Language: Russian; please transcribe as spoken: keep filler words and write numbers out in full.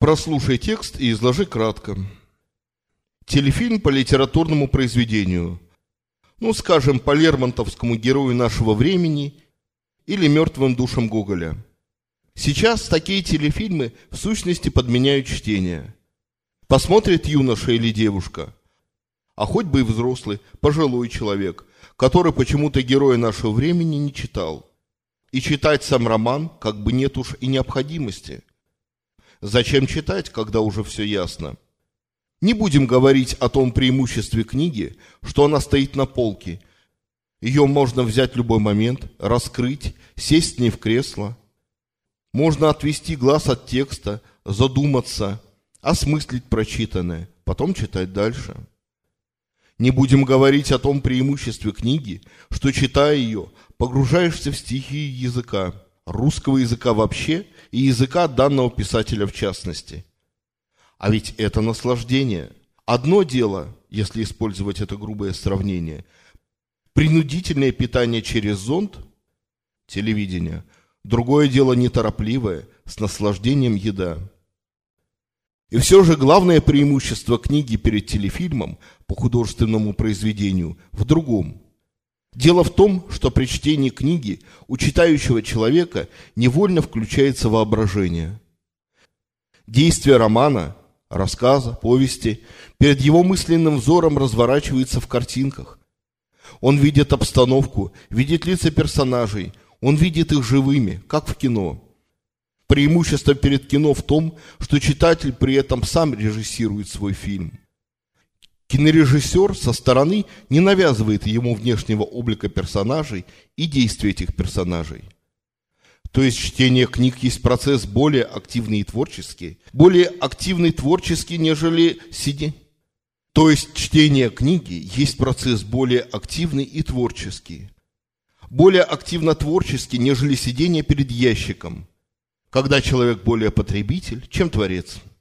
Прослушай текст и изложи кратко. Телефильм по литературному произведению. Ну, скажем, по лермонтовскому герою нашего времени или мертвым душам Гоголя. Сейчас такие телефильмы в сущности подменяют чтение. Посмотрит юноша или девушка, а хоть бы и взрослый, пожилой человек, который почему-то героя нашего времени не читал. И читать сам роман как бы нет уж и необходимости. Зачем читать, когда уже все ясно? Не будем говорить о том преимуществе книги, что она стоит на полке. Ее можно взять в любой момент, раскрыть, сесть с ней в кресло. Можно отвести глаз от текста, задуматься, осмыслить прочитанное, потом читать дальше. Не будем говорить о том преимуществе книги, что, читая ее, погружаешься в стихии языка, русского языка вообще и языка данного писателя в частности. А ведь это наслаждение. Одно дело, если использовать это грубое сравнение, принудительное питание через зонд, телевидение, другое дело неторопливое, с наслаждением еда. И все же главное преимущество книги перед телефильмом по художественному произведению в другом. Дело в том, что при чтении книги у читающего человека невольно включается воображение. Действие романа, рассказа, повести перед его мысленным взором разворачивается в картинках. Он видит обстановку, видит лица персонажей, он видит их живыми, как в кино. Преимущество перед кино в том, что читатель при этом сам режиссирует свой фильм. Кинорежиссер со стороны не навязывает ему внешнего облика персонажей и действий этих персонажей. То есть чтение книг есть процесс более активный и творческий, более активный творческий, нежели сидение. То есть чтение книги есть процесс более активный и творческий, более активно-творческий, нежели сидение перед ящиком, когда человек более потребитель, чем творец.